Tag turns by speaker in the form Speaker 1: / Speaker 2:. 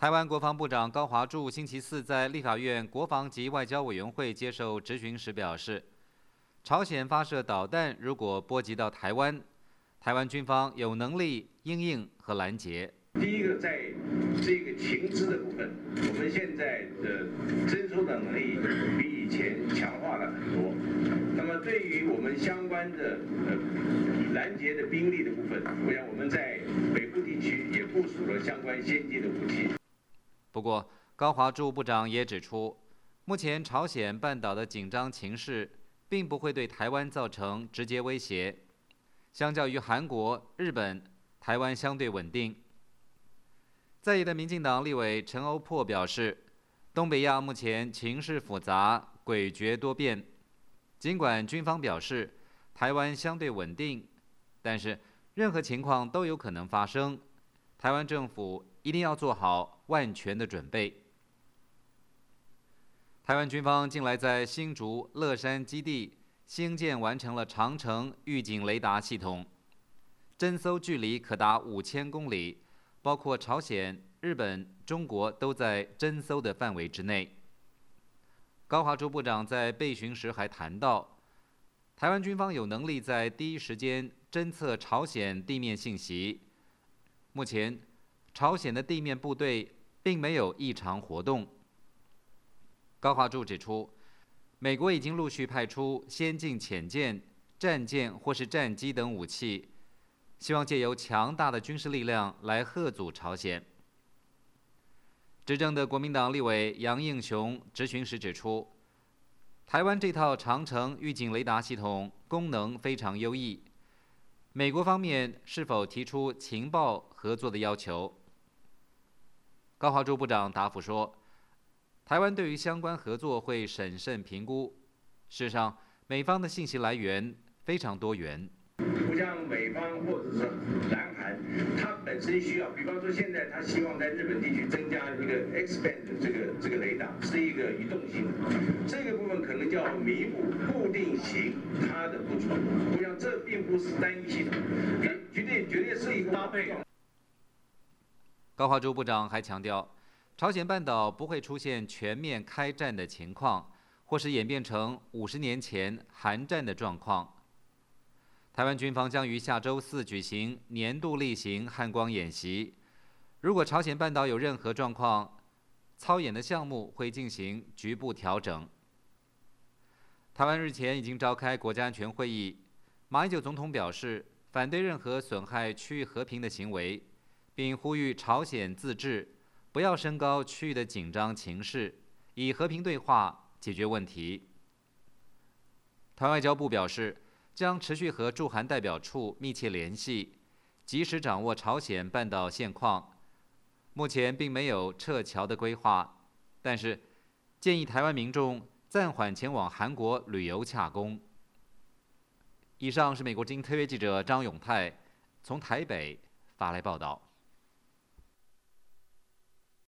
Speaker 1: 台湾国防部长高华柱星期四在立法院国防及外交委员会接受质询时表示，朝鲜发射导弹如果波及到台湾，台湾军方有能力因应和拦截。
Speaker 2: 第一个，在这个情资的部分，我们现在的侦搜的能力比以前强化了很多。那么，对于我们相关的拦截的兵力的部分，我想我们在北部地区也部署了相关先进的武器。
Speaker 1: 不过，高华柱部长也指出，目前朝鲜半岛的紧张情势并不会对台湾造成直接威胁。相较于韩国、日本，台湾相对稳定。在野的民进党立委陈欧珀表示，东北亚目前情势复杂、诡谲多变。尽管军方表示台湾相对稳定，但是任何情况都有可能发生。台湾政府一定要做好万全的准备。台湾军方近来在新竹、乐山基地兴建完成了长程预警雷达系统，侦搜距离可达5000公里。包括朝鲜、日本、中国都在侦搜的范围之内。高华柱部长在备询时还谈到，台湾军方有能力在第一时间侦测朝鲜地面信息。目前，朝鲜的地面部队并没有异常活动。高华柱指出，美国已经陆续派出先进潜舰、战舰或是战机等武器。希望借由强大的军事力量来嚇阻朝鲜。执政的国民党立委杨应雄质询时指出，台湾这套长程预警雷达系统功能非常优异，美国方面是否提出情报合作的要求？高华柱部长答复说，台湾对于相关合作会审慎评估。事实上，美方的信息来源非常多元。
Speaker 2: 不像美方或者是南韩，它本身需要，比方说现在它希望在日本地区增加一个 X-band 这个雷达，是一个移动性的，这个部分可能就要弥补固定型它的不足。我想这并不是单一系统，绝对是一个搭配。
Speaker 1: 高华柱部长还强调，朝鲜半岛不会出现全面开战的情况，或是演变成50年前韩战的状况。台湾军方将于下周4举行年度例行汉光演习。如果朝鲜半岛有任何状况，操演的项目会进行局部调整。台湾日前已经召开国家安全会议，马英九总统表示反对任何损害区域和平的行为，并呼吁朝鲜自治，不要升高区域的紧张情势，以和平对话解决问题。台湾外交部表示，将持续和驻韩代表处密切联系，及时掌握朝鲜半岛现况。目前并没有撤侨的规划，但是建议台湾民众暂缓前往韩国旅游洽公。以上是美国之音特约记者张永泰从台北发来报道。